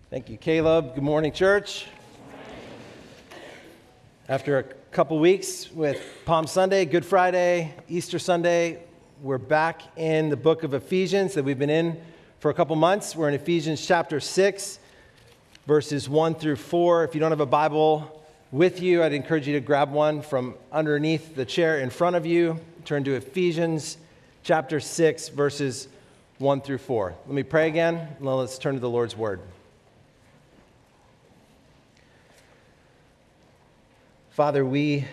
Thank you, Caleb. Good morning, church. After a couple weeks with Palm Sunday, Good Friday, Easter Sunday, we're back in the book of Ephesians that we've been in for a couple months. We're in Ephesians chapter 6, verses 1 through 4. If you don't have a Bible with you, I'd encourage you to grab one from underneath the chair in front of you. Turn to Ephesians chapter 6, verses 1 through 4. Let me pray again, and then let's turn to the Lord's Word. Father, we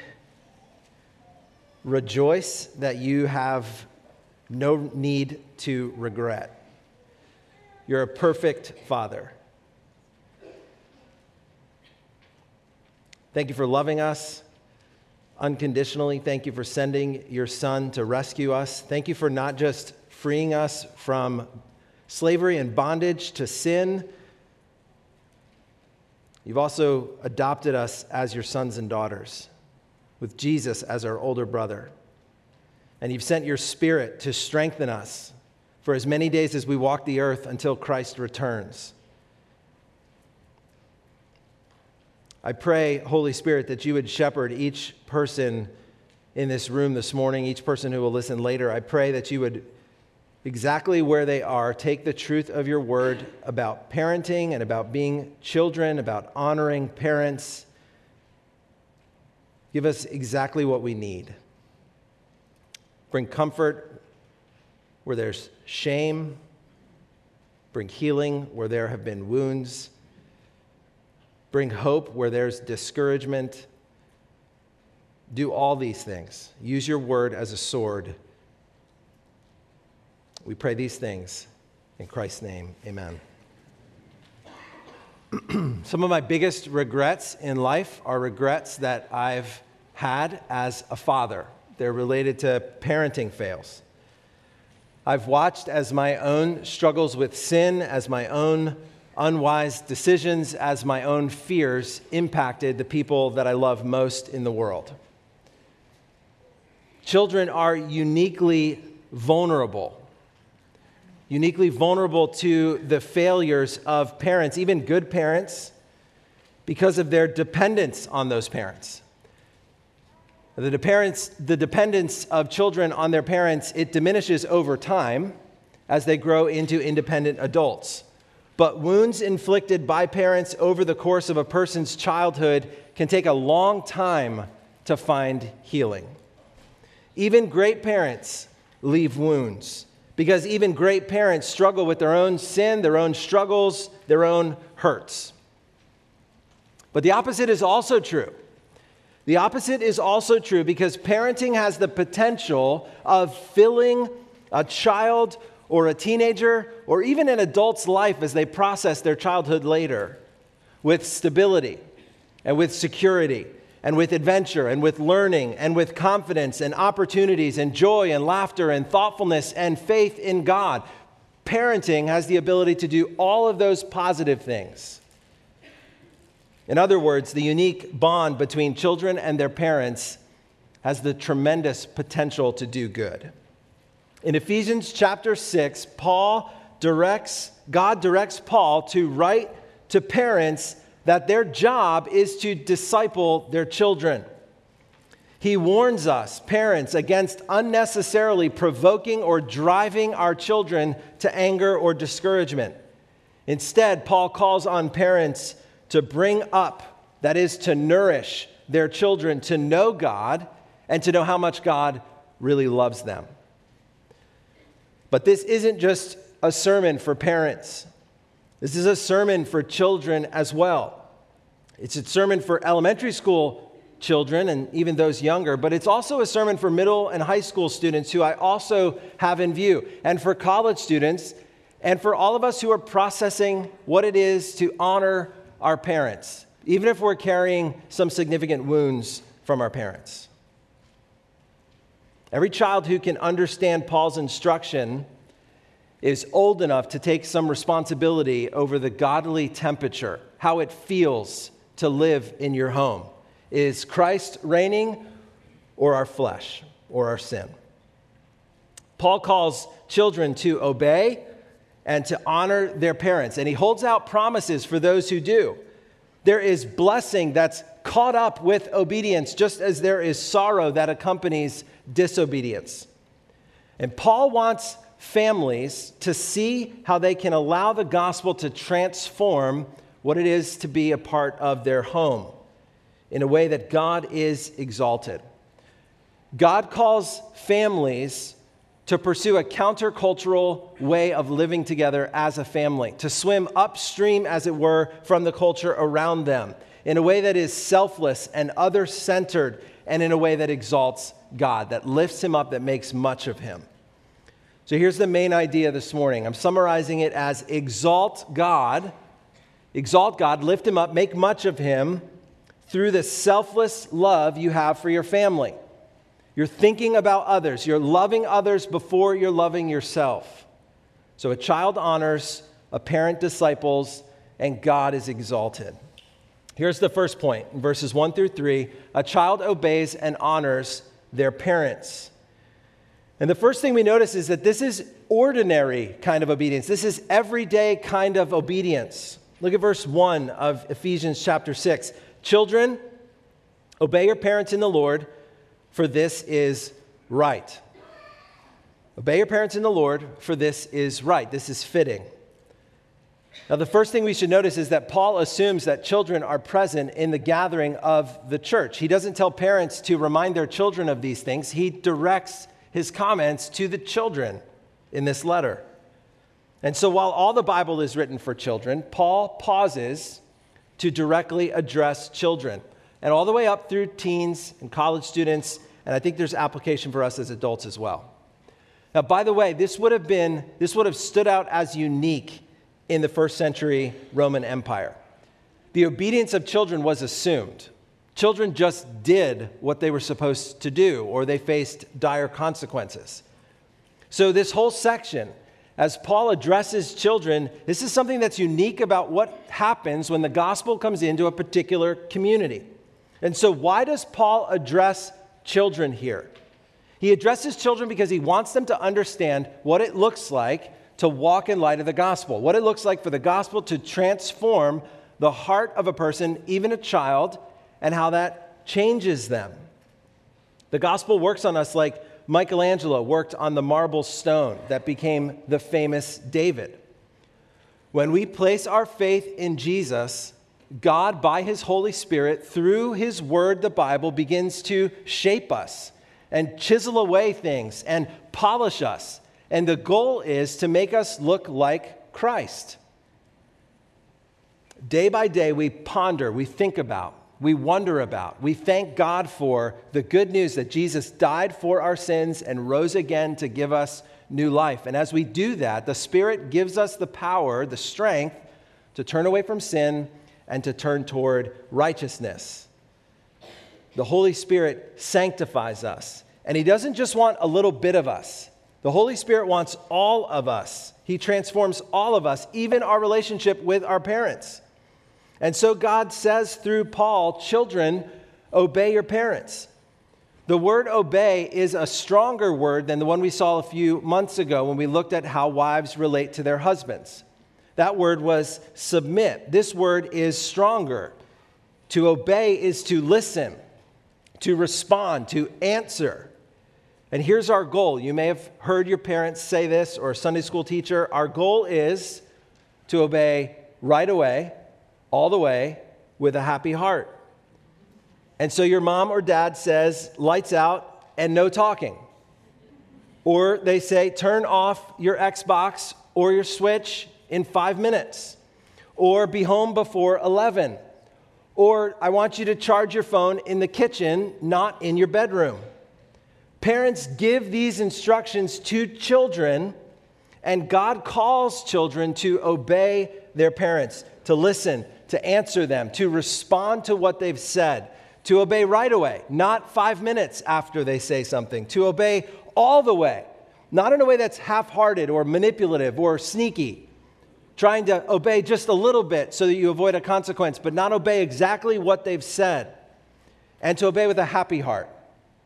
rejoice that you have no need to regret. You're a perfect Father. Thank you for loving us unconditionally. Thank you for sending your Son to rescue us. Thank you for not just freeing us from slavery and bondage to sin. You've also adopted us as your sons and daughters, with Jesus as our older brother. And you've sent your Spirit to strengthen us for as many days as we walk the earth until Christ returns. I pray, Holy Spirit, that you would shepherd each person in this room this morning, each person who will listen later. I pray that you would, exactly where they are, take the truth of your word about parenting and about being children, about honoring parents. Give us exactly what we need. Bring comfort where there's shame. Bring healing where there have been wounds. Bring hope where there's discouragement. Do all these things. Use your word as a sword. We pray these things in Christ's name. Amen. Some of my biggest regrets in life are regrets that I've had as a father. They're related to parenting fails. I've watched as my own struggles with sin, as my own unwise decisions, as my own fears impacted the people that I love most in the world. Children are uniquely vulnerable to the failures of parents, even good parents, because of their dependence on those parents. The dependence of children on their parents, it diminishes over time as they grow into independent adults. But wounds inflicted by parents over the course of a person's childhood can take a long time to find healing. Even great parents leave wounds, because even great parents struggle with their own sin, their own struggles, their own hurts. But the opposite is also true. The opposite is also true because parenting has the potential of filling a child or a teenager or even an adult's life as they process their childhood later with stability and with security and with adventure, and with learning, and with confidence, and opportunities, and joy, and laughter, and thoughtfulness, and faith in God. Parenting has the ability to do all of those positive things. In other words, the unique bond between children and their parents has the tremendous potential to do good. In Ephesians chapter 6, God directs Paul to write to parents that their job is to disciple their children. He warns us, parents, against unnecessarily provoking or driving our children to anger or discouragement. Instead, Paul calls on parents to bring up, that is, to nourish their children to know God and to know how much God really loves them. But this isn't just a sermon for parents. This is a sermon for children as well. It's a sermon for elementary school children and even those younger, but it's also a sermon for middle and high school students who I also have in view, and for college students, and for all of us who are processing what it is to honor our parents, even if we're carrying some significant wounds from our parents. Every child who can understand Paul's instruction is old enough to take some responsibility over the godly temperature, how it feels to live in your home. Is Christ reigning or our flesh or our sin? Paul calls children to obey and to honor their parents. And he holds out promises for those who do. There is blessing that's caught up with obedience, just as there is sorrow that accompanies disobedience. And Paul wants families to see how they can allow the gospel to transform what it is to be a part of their home in a way that God is exalted. God calls families to pursue a countercultural way of living together as a family, to swim upstream, as it were, from the culture around them, in a way that is selfless and other-centered, and in a way that exalts God, that lifts him up, that makes much of him. So here's the main idea this morning. I'm summarizing it as exalt God, lift him up, make much of him through the selfless love you have for your family. You're thinking about others. You're loving others before you're loving yourself. So a child honors, a parent disciples, and God is exalted. Here's the first point. In verses 1 through 3, a child obeys and honors their parents. And the first thing we notice is that this is ordinary kind of obedience. This is everyday kind of obedience. Look at verse 1 of Ephesians chapter 6. Children, obey your parents in the Lord, for this is right. Obey your parents in the Lord, for this is right. This is fitting. Now, the first thing we should notice is that Paul assumes that children are present in the gathering of the church. He doesn't tell parents to remind their children of these things. He directs his comments to the children in this letter. And so while all the Bible is written for children, Paul pauses to directly address children, and all the way up through teens and college students, and I think there's application for us as adults as well. Now, by the way, this would have stood out as unique in the first century Roman Empire. The obedience of children was assumed. Children just did what they were supposed to do, or they faced dire consequences. So this whole section, as Paul addresses children, this is something that's unique about what happens when the gospel comes into a particular community. And so why does Paul address children here? He addresses children because he wants them to understand what it looks like to walk in light of the gospel, what it looks like for the gospel to transform the heart of a person, even a child, and how that changes them. The gospel works on us like Michelangelo worked on the marble stone that became the famous David. When we place our faith in Jesus, God, by his Holy Spirit, through his word, the Bible, begins to shape us and chisel away things and polish us. And the goal is to make us look like Christ. Day by day, we ponder, we think about, we wonder about, we thank God for the good news that Jesus died for our sins and rose again to give us new life. And as we do that, the Spirit gives us the power, the strength to turn away from sin and to turn toward righteousness. The Holy Spirit sanctifies us. And he doesn't just want a little bit of us. The Holy Spirit wants all of us. He transforms all of us, even our relationship with our parents. And so God says through Paul, children, obey your parents. The word obey is a stronger word than the one we saw a few months ago when we looked at how wives relate to their husbands. That word was submit. This word is stronger. To obey is to listen, to respond, to answer. And here's our goal. You may have heard your parents say this, or a Sunday school teacher. Our goal is to obey right away, all the way, with a happy heart. And so your mom or dad says, lights out and no talking. Or they say, turn off your Xbox or your Switch in 5 minutes. Or be home before 11. Or I want you to charge your phone in the kitchen, not in your bedroom. Parents give these instructions to children, and God calls children to obey their parents, to listen, to answer them, to respond to what they've said, to obey right away, not 5 minutes after they say something, to obey all the way, not in a way that's half-hearted or manipulative or sneaky, trying to obey just a little bit so that you avoid a consequence, but not obey exactly what they've said, and to obey with a happy heart.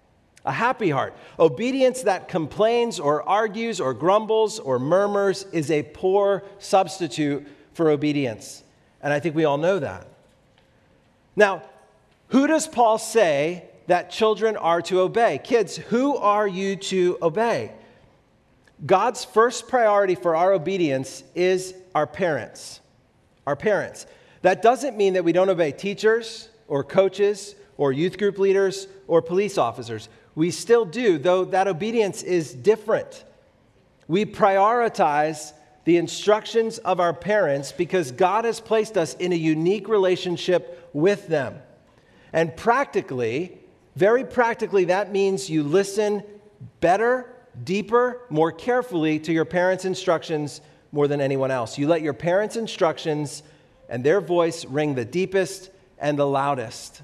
a happy heart. Obedience that complains or argues or grumbles or murmurs is a poor substitute for obedience. And I think we all know that. Now, who does Paul say that children are to obey? Kids, who are you to obey? God's first priority for our obedience is our parents. Our parents. That doesn't mean that we don't obey teachers or coaches or youth group leaders or police officers. We still do, though that obedience is different. We prioritize the instructions of our parents because God has placed us in a unique relationship with them. And practically, very practically, that means you listen better, deeper, more carefully to your parents' instructions more than anyone else. You let your parents' instructions and their voice ring the deepest and the loudest.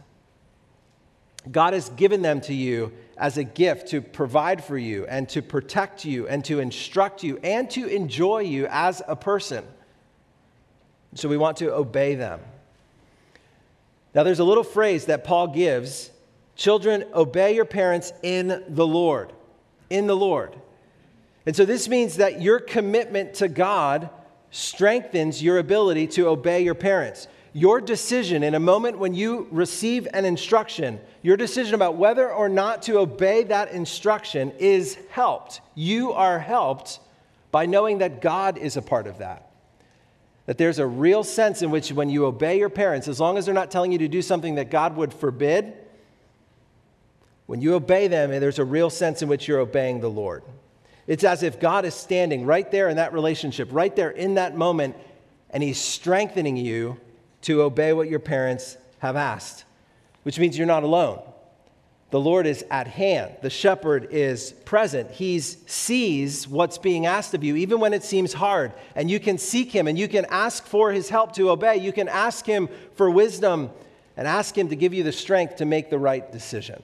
God has given them to you as a gift to provide for you and to protect you and to instruct you and to enjoy you as a person. So we want to obey them. Now there's a little phrase that Paul gives: children, obey your parents in the Lord. In the Lord. And so this means that your commitment to God strengthens your ability to obey your parents. Your decision in a moment when you receive an instruction, your decision about whether or not to obey that instruction is helped. You are helped by knowing that God is a part of that. That there's a real sense in which when you obey your parents, as long as they're not telling you to do something that God would forbid, when you obey them, there's a real sense in which you're obeying the Lord. It's as if God is standing right there in that relationship, right there in that moment, and He's strengthening you to obey what your parents have asked, which means you're not alone. The Lord is at hand. The shepherd is present. He sees what's being asked of you, even when it seems hard. And you can seek Him and you can ask for His help to obey. You can ask Him for wisdom and ask Him to give you the strength to make the right decision.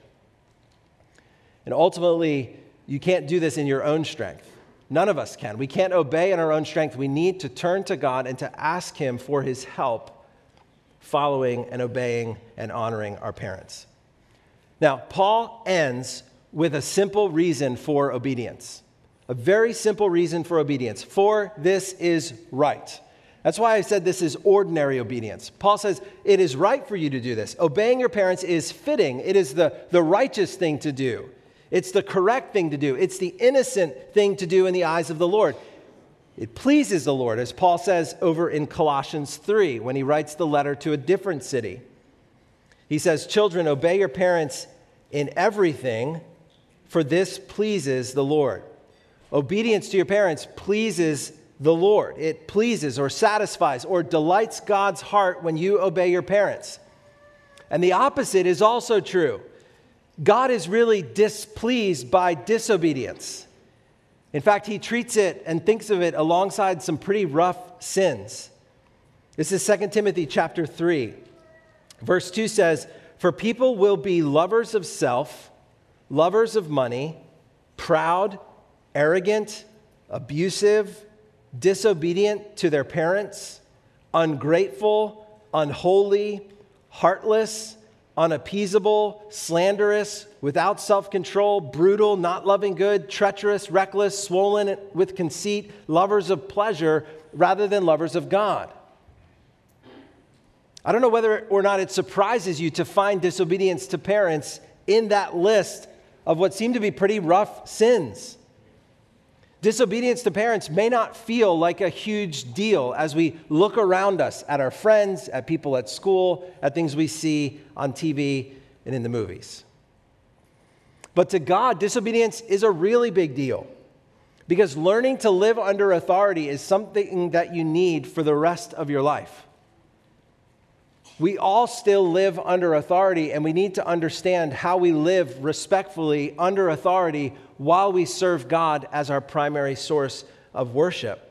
And ultimately, you can't do this in your own strength. None of us can. We can't obey in our own strength. We need to turn to God and to ask Him for His help following and obeying and honoring our parents. Now, Paul ends with a simple reason for obedience. A very simple reason for obedience. For this is right. That's why I said this is ordinary obedience. Paul says it is right for you to do this. Obeying your parents is fitting. It is the righteous thing to do. It's the correct thing to do. It's the innocent thing to do in the eyes of the Lord. It pleases the Lord, as Paul says over in Colossians 3, when he writes the letter to a different city. He says, children, obey your parents in everything, for this pleases the Lord. Obedience to your parents pleases the Lord. It pleases or satisfies or delights God's heart when you obey your parents. And the opposite is also true. God is really displeased by disobedience. In fact, He treats it and thinks of it alongside some pretty rough sins. This is 2 Timothy chapter 3. Verse 2 says, for people will be lovers of self, lovers of money, proud, arrogant, abusive, disobedient to their parents, ungrateful, unholy, heartless, unappeasable, slanderous, without self-control, brutal, not loving good, treacherous, reckless, swollen with conceit, lovers of pleasure rather than lovers of God. I don't know whether or not it surprises you to find disobedience to parents in that list of what seem to be pretty rough sins. Disobedience to parents may not feel like a huge deal as we look around us at our friends, at people at school, at things we see on TV and in the movies. But to God, disobedience is a really big deal because learning to live under authority is something that you need for the rest of your life. We all still live under authority, and we need to understand how we live respectfully under authority while we serve God as our primary source of worship.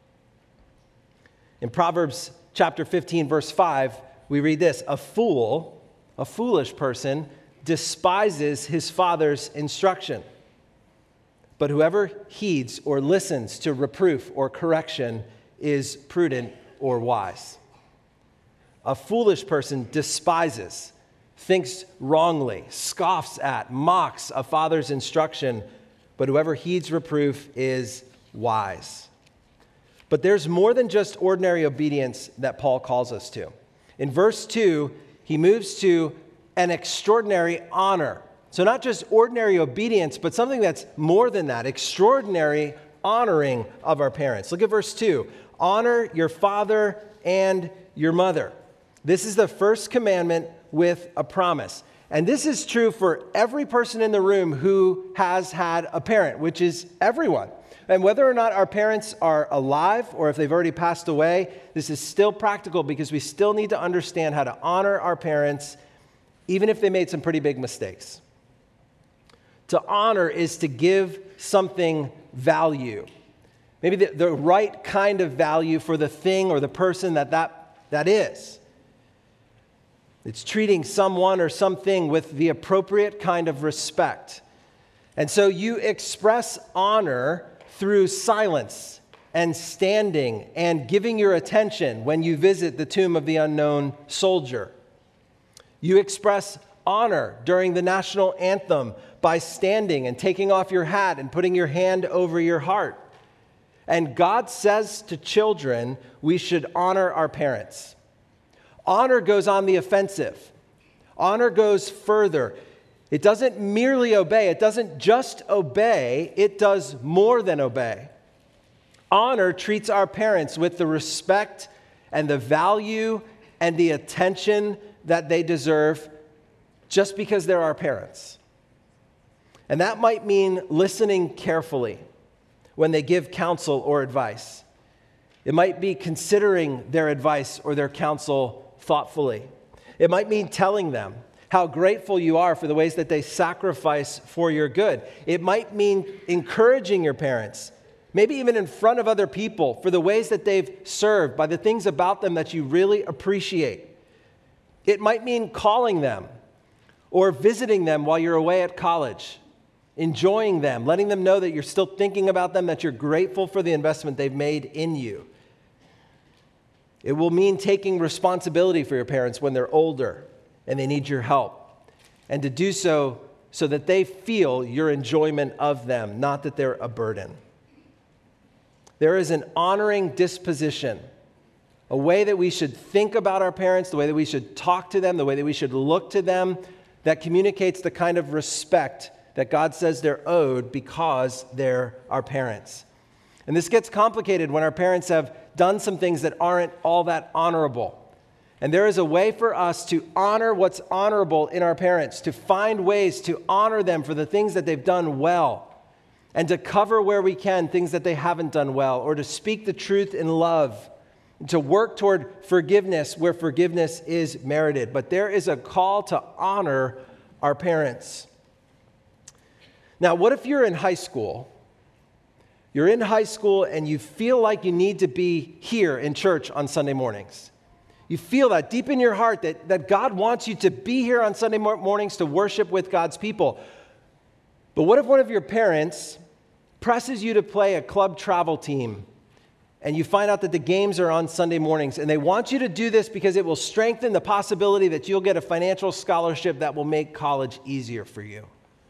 In Proverbs chapter 15, verse 5, we read this: a foolish person, despises his father's instruction. But whoever heeds or listens to reproof or correction is prudent or wise. A foolish person despises thinks wrongly, scoffs at, mocks a father's instruction, but whoever heeds reproof is wise. But there's more than just ordinary obedience that Paul calls us to. In verse 2, he moves to an extraordinary honor. So not just ordinary obedience, but something that's more than that, extraordinary honoring of our parents. Look at verse 2. Honor your father and your mother. This is the first commandment with a promise. And this is true for every person in the room who has had a parent, which is everyone. And whether or not our parents are alive or if they've already passed away, this is still practical because we still need to understand how to honor our parents, even if they made some pretty big mistakes. To honor is to give something value. Maybe the right kind of value for the thing or the person that is. It's treating someone or something with the appropriate kind of respect. And so you express honor through silence and standing and giving your attention when you visit the tomb of the unknown soldier. You express honor during the national anthem by standing and taking off your hat and putting your hand over your heart. And God says to children, we should honor our parents. Honor goes on the offensive. Honor goes further. It doesn't merely obey. It doesn't just obey. It does more than obey. Honor treats our parents with the respect and the value and the attention that they deserve just because they're our parents. And that might mean listening carefully when they give counsel or advice. It might be considering their advice or their counsel thoughtfully. It might mean telling them how grateful you are for the ways that they sacrifice for your good. It might mean encouraging your parents, maybe even in front of other people, for the ways that they've served, by the things about them that you really appreciate. It might mean calling them or visiting them while you're away at college, enjoying them, letting them know that you're still thinking about them, that you're grateful for the investment they've made in you. It will mean taking responsibility for your parents when they're older and they need your help, and to do so so that they feel your enjoyment of them, not that they're a burden. There is an honoring disposition, a way that we should think about our parents, the way that we should talk to them, the way that we should look to them, that communicates the kind of respect that God says they're owed because they're our parents. And this gets complicated when our parents have done some things that aren't all that honorable. And there is a way for us to honor what's honorable in our parents, to find ways to honor them for the things that they've done well, and to cover where we can things that they haven't done well, or to speak the truth in love, to work toward forgiveness where forgiveness is merited. But there is a call to honor our parents. Now, what if you're in high school? You're in high school and you feel like you need to be here in church on Sunday mornings. You feel that deep in your heart that God wants you to be here on Sunday mornings to worship with God's people. But what if one of your parents presses you to play a club travel team and you find out that the games are on Sunday mornings, and they want you to do this because it will strengthen the possibility that you'll get a financial scholarship that will make college easier for you?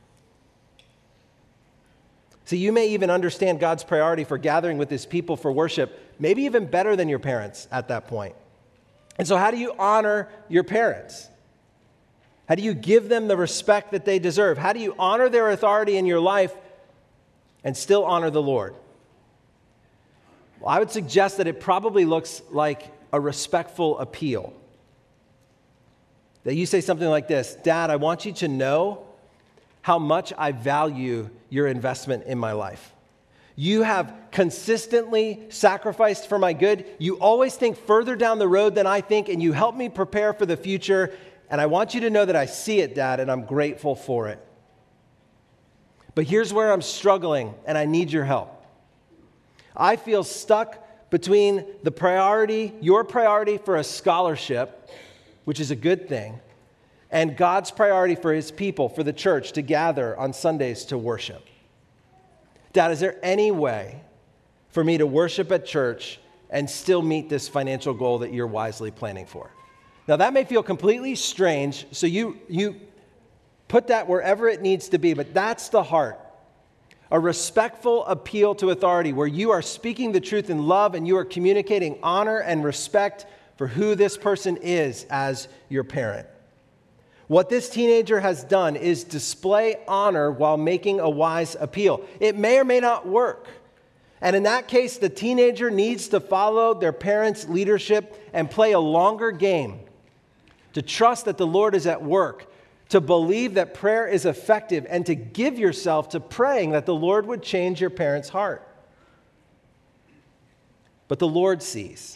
So you may even understand God's priority for gathering with his people for worship, maybe even better than your parents at that point. And so how do you honor your parents? How do you give them the respect that they deserve? How do you honor their authority in your life and still honor the Lord? Well, I would suggest that it probably looks like a respectful appeal. That you say something like this: Dad, I want you to know how much I value your investment in my life. You have consistently sacrificed for my good. You always think further down the road than I think, and you help me prepare for the future. And I want you to know that I see it, Dad, and I'm grateful for it. But here's where I'm struggling, and I need your help. I feel stuck between the priority, your priority for a scholarship, which is a good thing, and God's priority for his people, for the church, to gather on Sundays to worship. Dad, is there any way for me to worship at church and still meet this financial goal that you're wisely planning for? Now, that may feel completely strange, so you put that wherever it needs to be, but that's the heart. A respectful appeal to authority where you are speaking the truth in love and you are communicating honor and respect for who this person is as your parent. What this teenager has done is display honor while making a wise appeal. It may or may not work. And in that case, the teenager needs to follow their parents' leadership and play a longer game, to trust that the Lord is at work, to believe that prayer is effective, and to give yourself to praying that the Lord would change your parents' heart. But the Lord sees.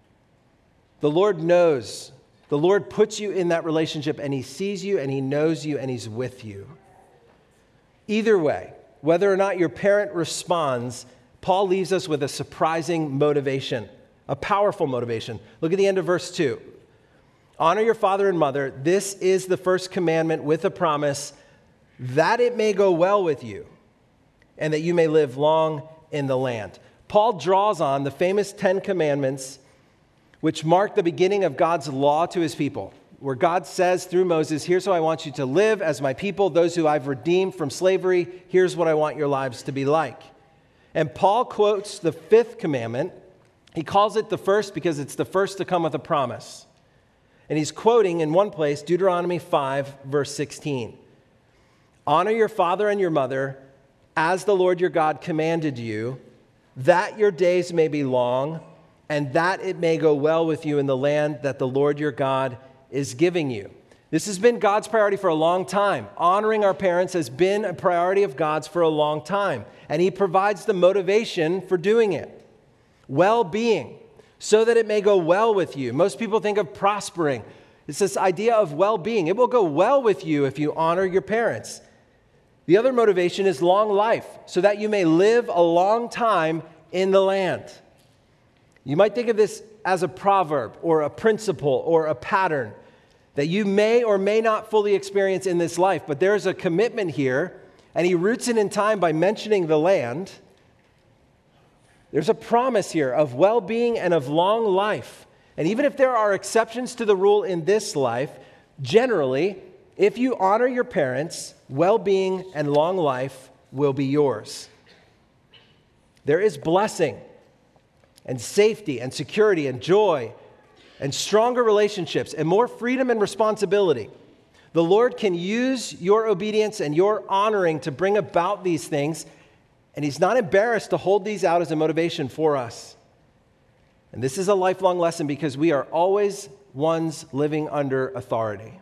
The Lord knows. The Lord puts you in that relationship, and He sees you, and He knows you, and He's with you. Either way, whether or not your parent responds, Paul leaves us with a surprising motivation, a powerful motivation. Look at the end of verse 2. Honor your father and mother. This is the first commandment with a promise that it may go well with you and that you may live long in the land. Paul draws on the famous 10 Commandments, which mark the beginning of God's law to His people, where God says through Moses, here's how I want you to live as my people, those who I've redeemed from slavery. Here's what I want your lives to be like. And Paul quotes the 5th commandment. He calls it the first because it's the first to come with a promise. And he's quoting in one place, Deuteronomy 5, verse 16. Honor your father and your mother as the Lord your God commanded you, that your days may be long, and that it may go well with you in the land that the Lord your God is giving you. This has been God's priority for a long time. Honoring our parents has been a priority of God's for a long time. And He provides the motivation for doing it. Well-being, so that it may go well with you. Most people think of prospering. It's this idea of well-being. It will go well with you if you honor your parents. The other motivation is long life, so that you may live a long time in the land. You might think of this as a proverb or a principle or a pattern that you may or may not fully experience in this life, but there's a commitment here, and he roots it in time by mentioning the land. There's a promise here of well-being and of long life. And even if there are exceptions to the rule in this life, generally, if you honor your parents, well-being and long life will be yours. There is blessing and safety and security and joy and stronger relationships and more freedom and responsibility. The Lord can use your obedience and your honoring to bring about these things, and He's not embarrassed to hold these out as a motivation for us. And this is a lifelong lesson because we are always ones living under authority.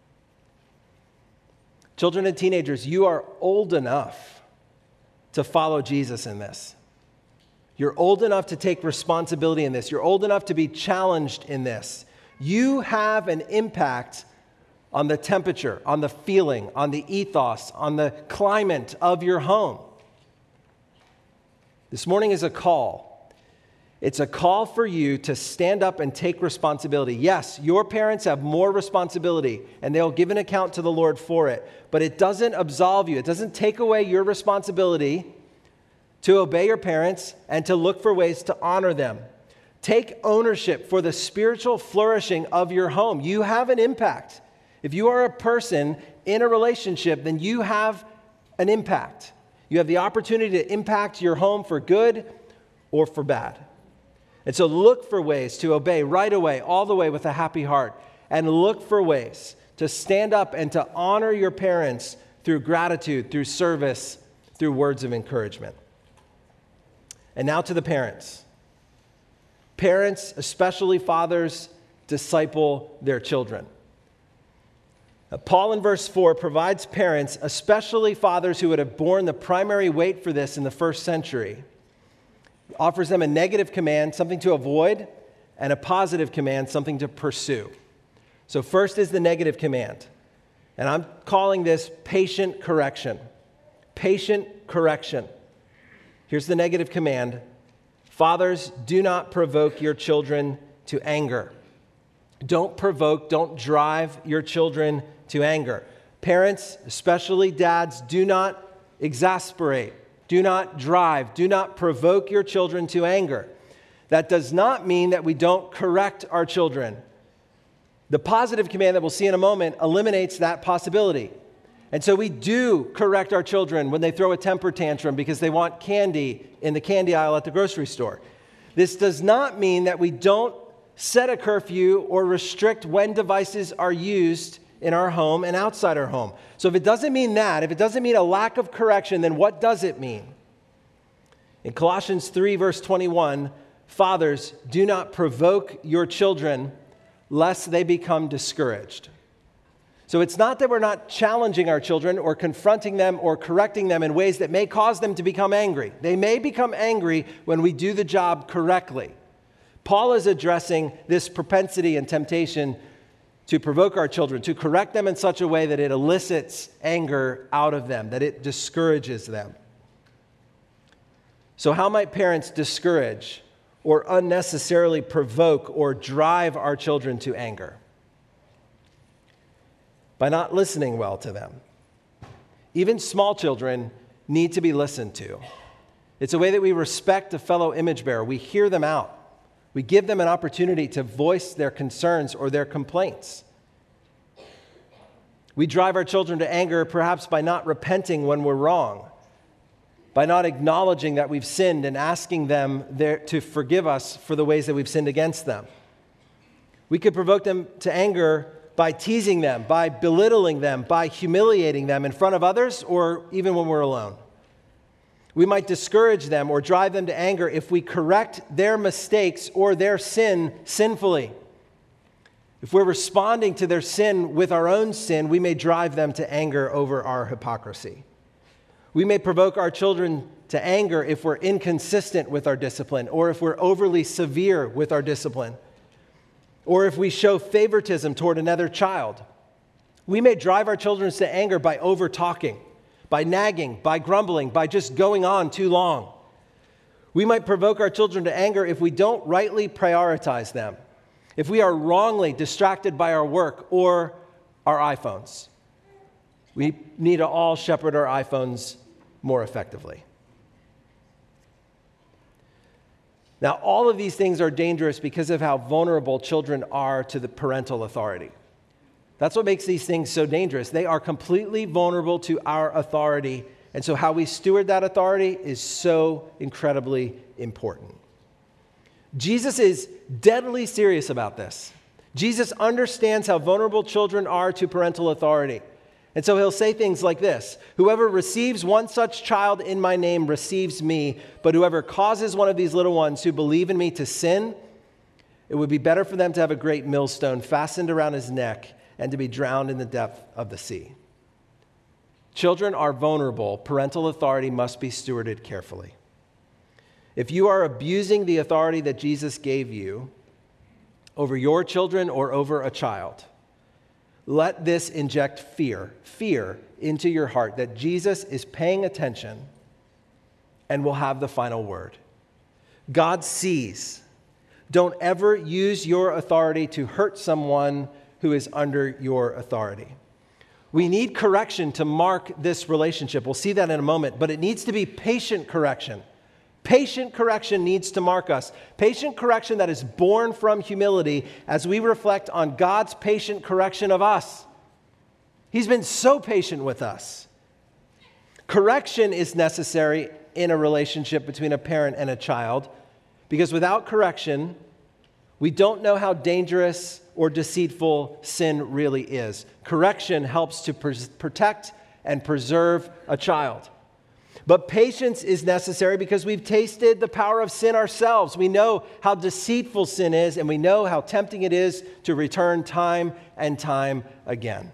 Children and teenagers, you are old enough to follow Jesus in this. You're old enough to take responsibility in this. You're old enough to be challenged in this. You have an impact on the temperature, on the feeling, on the ethos, on the climate of your home. This morning is a call. It's a call for you to stand up and take responsibility. Yes, your parents have more responsibility, and they'll give an account to the Lord for it. But it doesn't absolve you. It doesn't take away your responsibility to obey your parents and to look for ways to honor them. Take ownership for the spiritual flourishing of your home. You have an impact. If you are a person in a relationship, then you have an impact. You have the opportunity to impact your home for good or for bad. And so look for ways to obey right away, all the way with a happy heart. And look for ways to stand up and to honor your parents through gratitude, through service, through words of encouragement. And now to the parents. Parents, especially fathers, disciple their children. Paul in verse 4 provides parents, especially fathers who would have borne the primary weight for this in the first century. He offers them a negative command, something to avoid, and a positive command, something to pursue. So first is the negative command. And I'm calling this patient correction. Patient correction. Here's the negative command. Fathers, do not provoke your children to anger. Don't provoke, don't drive your children to anger. Parents, especially dads, do not exasperate, do not drive, do not provoke your children to anger. That does not mean that we don't correct our children. The positive command that we'll see in a moment eliminates that possibility. And so we do correct our children when they throw a temper tantrum because they want candy in the candy aisle at the grocery store. This does not mean that we don't set a curfew or restrict when devices are used in our home and outside our home. So if it doesn't mean that, if it doesn't mean a lack of correction, then what does it mean? In Colossians 3, verse 21, fathers, do not provoke your children lest they become discouraged. So it's not that we're not challenging our children or confronting them or correcting them in ways that may cause them to become angry. They may become angry when we do the job correctly. Paul is addressing this propensity and temptation to provoke our children, to correct them in such a way that it elicits anger out of them, that it discourages them. So how might parents discourage or unnecessarily provoke or drive our children to anger? By not listening well to them. Even small children need to be listened to. It's a way that we respect a fellow image bearer. We hear them out. We give them an opportunity to voice their concerns or their complaints. We drive our children to anger perhaps by not repenting when we're wrong, by not acknowledging that we've sinned and asking them to forgive us for the ways that we've sinned against them. We could provoke them to anger by teasing them, by belittling them, by humiliating them in front of others, or even when we're alone. We might discourage them or drive them to anger if we correct their mistakes or their sin sinfully. If we're responding to their sin with our own sin, we may drive them to anger over our hypocrisy. We may provoke our children to anger if we're inconsistent with our discipline, or if we're overly severe with our discipline, or if we show favoritism toward another child. We may drive our children to anger by over-talking, by nagging, by grumbling, by just going on too long. We might provoke our children to anger if we don't rightly prioritize them, if we are wrongly distracted by our work or our iPhones. We need to all shepherd our iPhones more effectively. Now, all of these things are dangerous because of how vulnerable children are to the parental authority. That's what makes these things so dangerous. They are completely vulnerable to our authority, and so how we steward that authority is so incredibly important. Jesus is deadly serious about this. Jesus understands how vulnerable children are to parental authority. And so he'll say things like this: whoever receives one such child in my name receives me, but whoever causes one of these little ones who believe in me to sin, it would be better for them to have a great millstone fastened around his neck and to be drowned in the depth of the sea. Children are vulnerable. Parental authority must be stewarded carefully. If you are abusing the authority that Jesus gave you over your children or over a child, let this inject fear into your heart that Jesus is paying attention and will have the final word. God sees. Don't ever use your authority to hurt someone who is under your authority. We need correction to mark this relationship. We'll see that in a moment, but it needs to be patient correction. Patient correction needs to mark us. Patient correction that is born from humility as we reflect on God's patient correction of us. He's been so patient with us. Correction is necessary in a relationship between a parent and a child because without correction, we don't know how dangerous or deceitful sin really is. Correction helps to protect and preserve a child. But patience is necessary because we've tasted the power of sin ourselves. We know how deceitful sin is, and we know how tempting it is to return time and time again.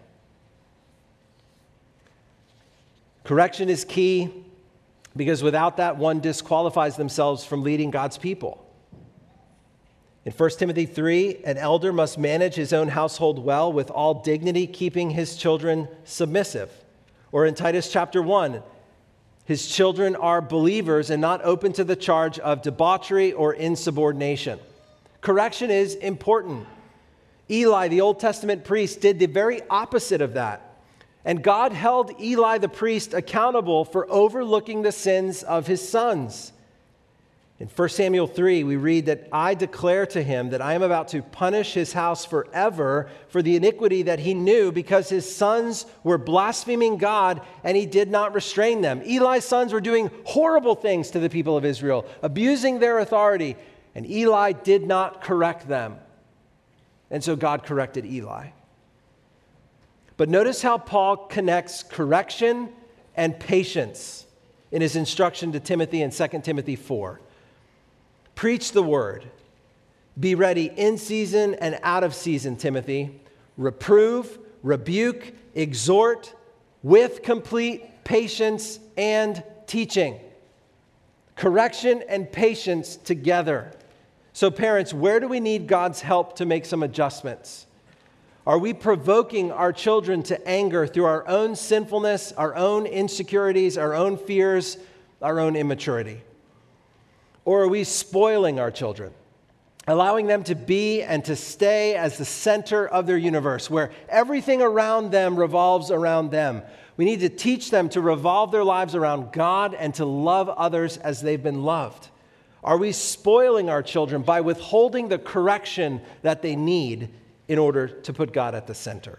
Correction is key because without that, one disqualifies themselves from leading God's people. In 1 Timothy 3, an elder must manage his own household well with all dignity, keeping his children submissive. Or in Titus chapter 1, his children are believers and not open to the charge of debauchery or insubordination. Correction is important. Eli, the Old Testament priest, did the very opposite of that. And God held Eli the priest accountable for overlooking the sins of his sons. In 1 Samuel 3, we read that I declare to him that I am about to punish his house forever for the iniquity that he knew because his sons were blaspheming God and he did not restrain them. Eli's sons were doing horrible things to the people of Israel, abusing their authority, and Eli did not correct them. And so God corrected Eli. But notice how Paul connects correction and patience in his instruction to Timothy in 2 Timothy 4. Preach the word. Be ready in season and out of season, Timothy. Reprove, rebuke, exhort with complete patience and teaching. Correction and patience together. So parents, where do we need God's help to make some adjustments? Are we provoking our children to anger through our own sinfulness, our own insecurities, our own fears, our own immaturity? Or are we spoiling our children, allowing them to be and to stay as the center of their universe, where everything around them revolves around them? We need to teach them to revolve their lives around God and to love others as they've been loved. Are we spoiling our children by withholding the correction that they need in order to put God at the center?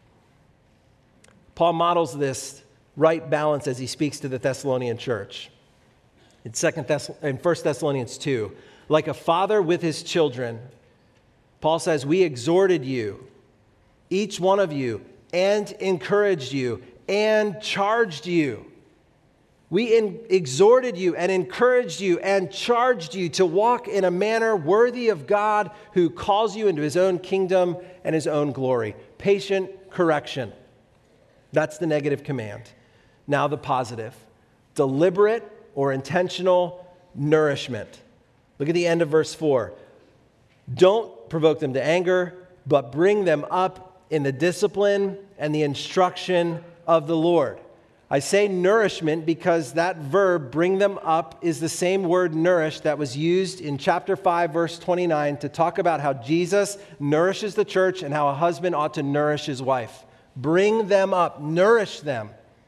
Paul models this right balance as he speaks to the Thessalonian church. In 1 Thessalonians 2, like a father with his children, Paul says, we exhorted you, each one of you, and encouraged you, and charged you. We exhorted you and encouraged you and charged you to walk in a manner worthy of God who calls you into his own kingdom and his own glory. Patient correction. That's the negative command. Now the positive. Deliberate or intentional nourishment. Look at the end of verse 4. Don't provoke them to anger, but bring them up in the discipline and the instruction of the Lord. I say nourishment because that verb, bring them up, is the same word nourish that was used in chapter 5, verse 29 to talk about how Jesus nourishes the church and how a husband ought to nourish his wife. Bring them up, nourish them.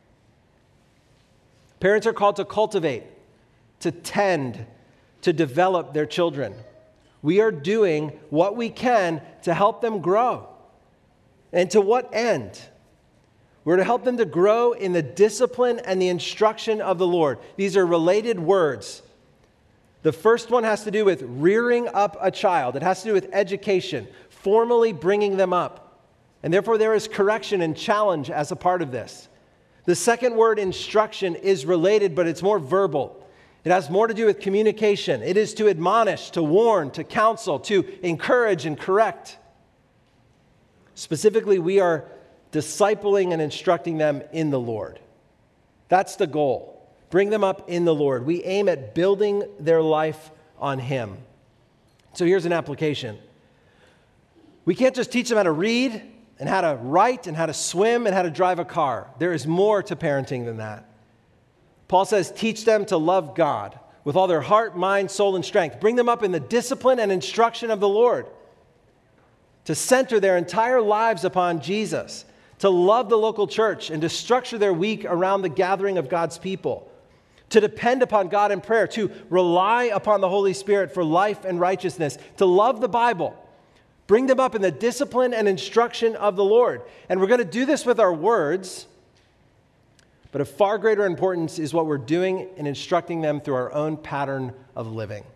Parents are called to cultivate, to tend, to develop their children. We are doing what we can to help them grow. And to what end? We're to help them to grow in the discipline and the instruction of the Lord. These are related words. The first one has to do with rearing up a child. It has to do with education, formally bringing them up. And therefore there is correction and challenge as a part of this. The second word, instruction, is related, but it's more verbal. It has more to do with communication. It is to admonish, to warn, to counsel, to encourage and correct. Specifically, we are discipling and instructing them in the Lord. That's the goal. Bring them up in the Lord. We aim at building their life on Him. So here's an application. We can't just teach them how to read and how to write and how to swim and how to drive a car. There is more to parenting than that. Paul says, teach them to love God with all their heart, mind, soul, and strength. Bring them up in the discipline and instruction of the Lord. To center their entire lives upon Jesus. To love the local church and to structure their week around the gathering of God's people. To depend upon God in prayer. To rely upon the Holy Spirit for life and righteousness. To love the Bible. Bring them up in the discipline and instruction of the Lord. And we're going to do this with our words. But of far greater importance is what we're doing in instructing them through our own pattern of living.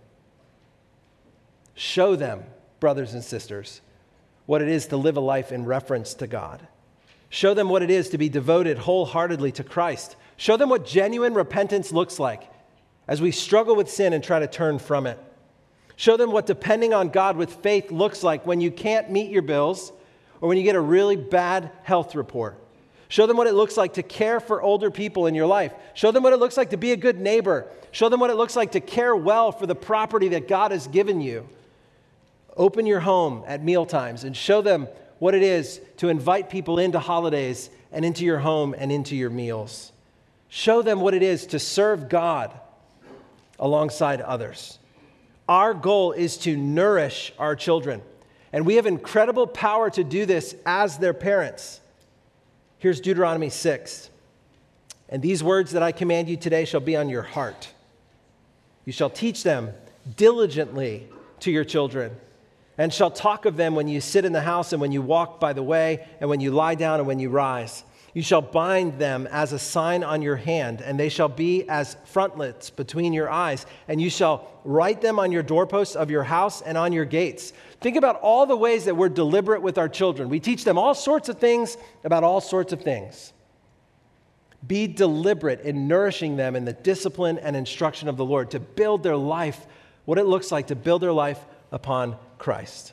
Show them, brothers and sisters, what it is to live a life in reference to God. Show them what it is to be devoted wholeheartedly to Christ. Show them what genuine repentance looks like as we struggle with sin and try to turn from it. Show them what depending on God with faith looks like when you can't meet your bills or when you get a really bad health report. Show them what it looks like to care for older people in your life. Show them what it looks like to be a good neighbor. Show them what it looks like to care well for the property that God has given you. Open your home at mealtimes and show them what it is to invite people into holidays and into your home and into your meals. Show them what it is to serve God alongside others. Our goal is to nourish our children, and we have incredible power to do this as their parents. Here's Deuteronomy 6. And these words that I command you today shall be on your heart. You shall teach them diligently to your children, and shall talk of them when you sit in the house and when you walk by the way and when you lie down and when you rise. You shall bind them as a sign on your hand, and they shall be as frontlets between your eyes, and you shall write them on your doorposts of your house and on your gates. Think about all the ways that we're deliberate with our children. We teach them all sorts of things about all sorts of things. Be deliberate in nourishing them in the discipline and instruction of the Lord to build their life, what it looks like to build their life upon Christ.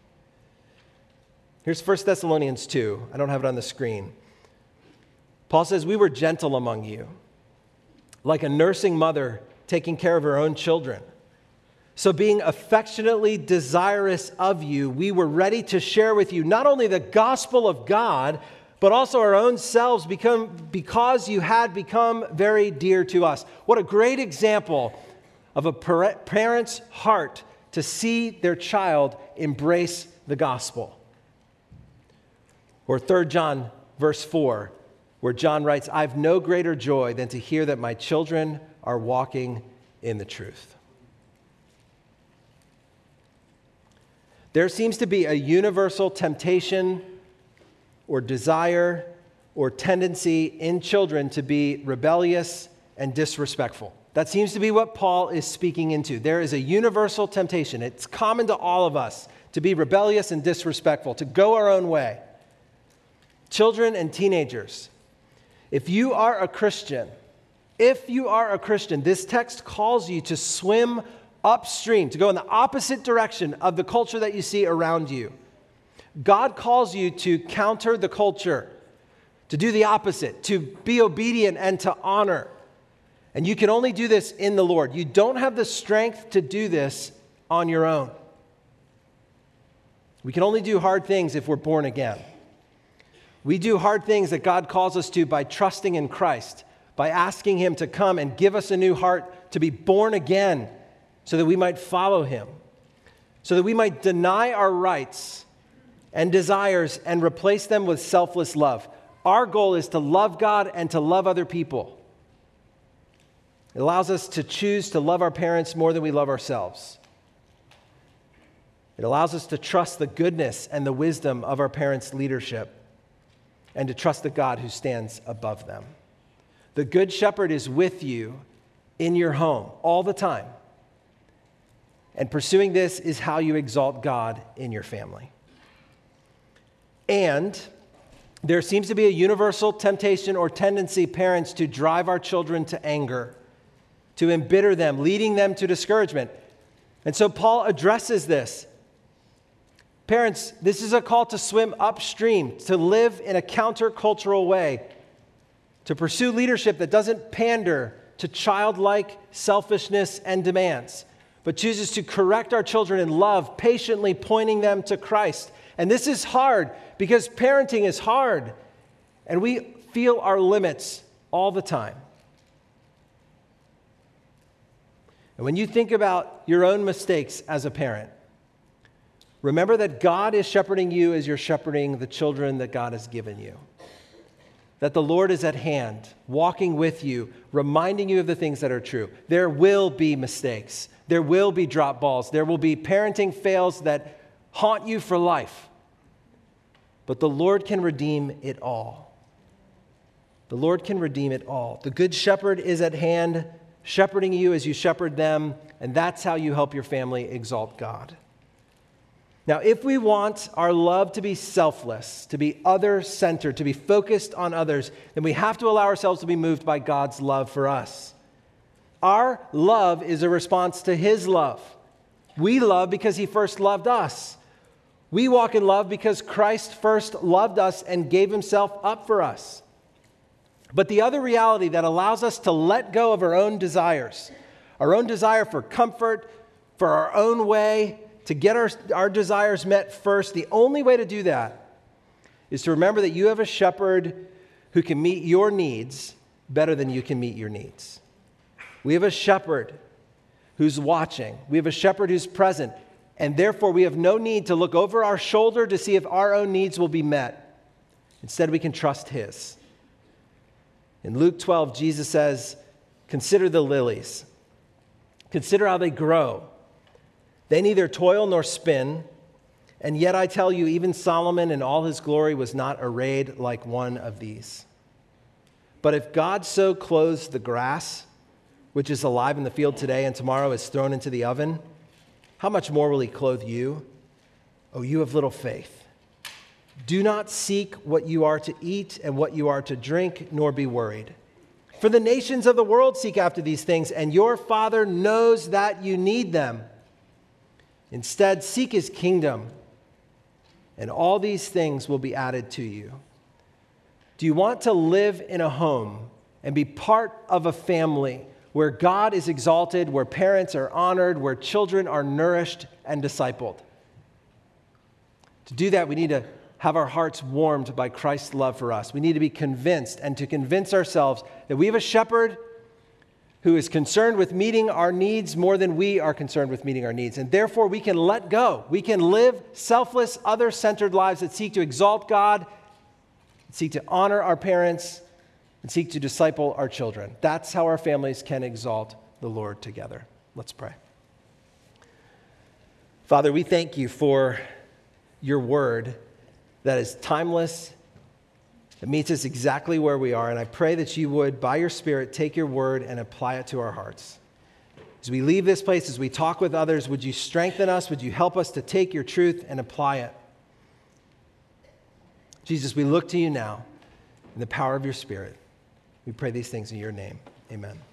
Here's 1 Thessalonians 2. I don't have it on the screen. Paul says, we were gentle among you, like a nursing mother taking care of her own children. So being affectionately desirous of you, we were ready to share with you not only the gospel of God, but also our own selves because you had become very dear to us. What a great example of a parent's heart to see their child embrace the gospel. Or 3 John verse 4, where John writes, I have no greater joy than to hear that my children are walking in the truth. There seems to be a universal temptation or desire or tendency in children to be rebellious and disrespectful. That seems to be what Paul is speaking into. There is a universal temptation. It's common to all of us to be rebellious and disrespectful, to go our own way. Children and teenagers, if you are a Christian, this text calls you to swim upstream, to go in the opposite direction of the culture that you see around you. God calls you to counter the culture, to do the opposite, to be obedient and to honor. And you can only do this in the Lord. You don't have the strength to do this on your own. We can only do hard things if we're born again. We do hard things that God calls us to by trusting in Christ, by asking Him to come and give us a new heart, to be born again, so that we might follow Him, so that we might deny our rights and desires and replace them with selfless love. Our goal is to love God and to love other people. It allows us to choose to love our parents more than we love ourselves. It allows us to trust the goodness and the wisdom of our parents' leadership and to trust the God who stands above them. The Good Shepherd is with you in your home all the time. And pursuing this is how you exalt God in your family. And there seems to be a universal temptation or tendency, parents, to drive our children to anger, to embitter them, leading them to discouragement. And so Paul addresses this. Parents, this is a call to swim upstream, to live in a countercultural way, to pursue leadership that doesn't pander to childlike selfishness and demands, but chooses to correct our children in love, patiently pointing them to Christ. And this is hard because parenting is hard, and we feel our limits all the time. And when you think about your own mistakes as a parent, remember that God is shepherding you as you're shepherding the children that God has given you. That the Lord is at hand, walking with you, reminding you of the things that are true. There will be mistakes. There will be drop balls. There will be parenting fails that haunt you for life. But the Lord can redeem it all. The Lord can redeem it all. The Good Shepherd is at hand, shepherding you as you shepherd them, and that's how you help your family exalt God. Now, if we want our love to be selfless, to be other-centered, to be focused on others, then we have to allow ourselves to be moved by God's love for us. Our love is a response to His love. We love because He first loved us. We walk in love because Christ first loved us and gave Himself up for us. But the other reality that allows us to let go of our own desires for comfort, for our own way, to get our desires met first, the only way to do that is to remember that you have a shepherd who can meet your needs better than you can meet your needs. We have a shepherd who's watching. We have a shepherd who's present. And therefore, we have no need to look over our shoulder to see if our own needs will be met. Instead, we can trust His. In Luke 12, Jesus says, "Consider the lilies. Consider how they grow. They neither toil nor spin, and yet I tell you, even Solomon in all his glory was not arrayed like one of these. But if God so clothes the grass, which is alive in the field today and tomorrow is thrown into the oven, how much more will he clothe you, O you of little faith? Do not seek what you are to eat and what you are to drink, nor be worried. For the nations of the world seek after these things, and your Father knows that you need them. Instead, seek his kingdom, and all these things will be added to you. Do you want to live in a home and be part of a family where God is exalted, where parents are honored, where children are nourished and discipled? To do that, we need to have our hearts warmed by Christ's love for us. We need to be convinced and to convince ourselves that we have a shepherd who is concerned with meeting our needs more than we are concerned with meeting our needs. And therefore, we can let go. We can live selfless, other-centered lives that seek to exalt God, seek to honor our parents, and seek to disciple our children. That's how our families can exalt the Lord together. Let's pray. Father, we thank you for your word that is timeless. It meets us exactly where we are, and I pray that you would, by your Spirit, take your word and apply it to our hearts. As we leave this place, as we talk with others, would you strengthen us? Would you help us to take your truth and apply it? Jesus, we look to you now in the power of your Spirit. We pray these things in your name. Amen.